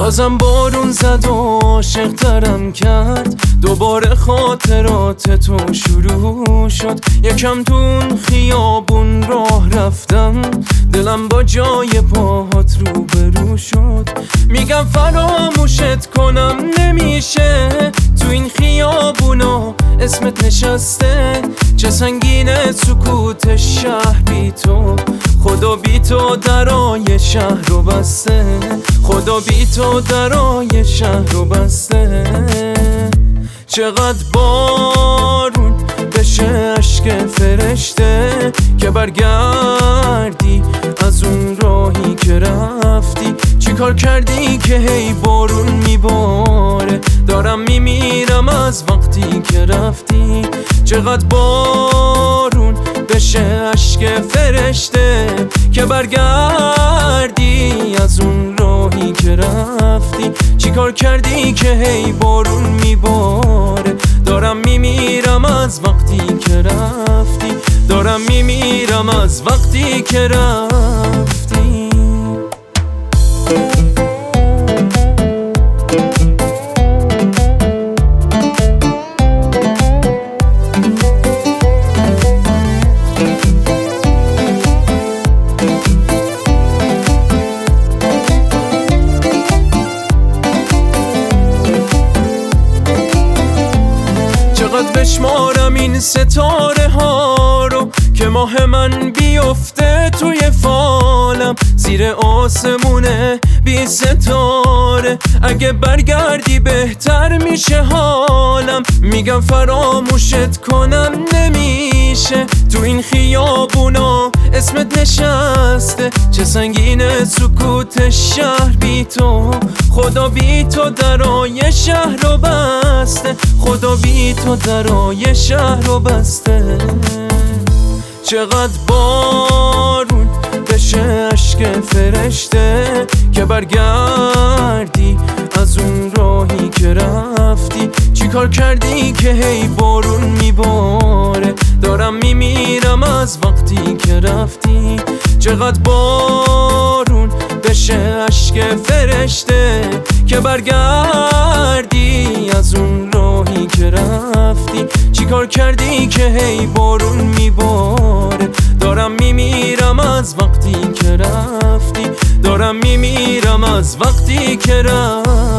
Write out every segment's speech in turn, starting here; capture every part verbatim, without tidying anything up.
بازم بارون زد و عاشق ترم کرد، دوباره خاطرات تو شروع شد. یکم تو اون خیابون راه رفتم، دلم با جای پاهات روبرو شد. میگم فراموشت کنم نمیشه، تو این خیابونا اسمت نشسته. چه سنگینه سکوت شهر بی تو، خدا بی تو درای شهر رو بسته. خدا بی تو درای شهر رو بسته. چقدر بارون بشه عشق فرشته، که برگردی از اون راهی که رفتی. چی کار کردی که هی بارون میباره، دارم میمیرم از وقتی که رفتی. چقدر بارون بشه عشق فرشته، که برگردی از اون راهی که رفتی. چی کار کردی که هی بارون میباره، دارم میمیرم از وقتی که رفتی. دارم میمیرم از وقتی که رفتی. چقدر بشمارم این ستاره ها رو، که ماه من بیفته توی فالم. زیر آسمونه بی ستاره، اگه برگردی بهتر میشه حالم. میگم فراموشت کنم نمیشه، تو این خیابونا اسمت نشسته. چه سنگینه سکوت شهر بی تو، خدا بی تو درای شهر رو بسته. خدا بی تو درای شهر رو بسته. چقدر بارون بشه عشق فرشته، که برگردی از اون راهی که رفتی. چی کار کردی که هی بارون میباره، دارم میمیرم از وقتی که رفتی. چقدر بارون بشه عشق فرشته، که برگردی از اون راهی که رفتی. چی کار کردی که هی بارون میباره، دارم میمیرم از وقتی که رفتی. دارم میمیرم از وقتی که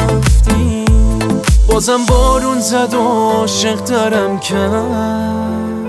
رفتی. بازم بارون زد و عاشق ترم کرد.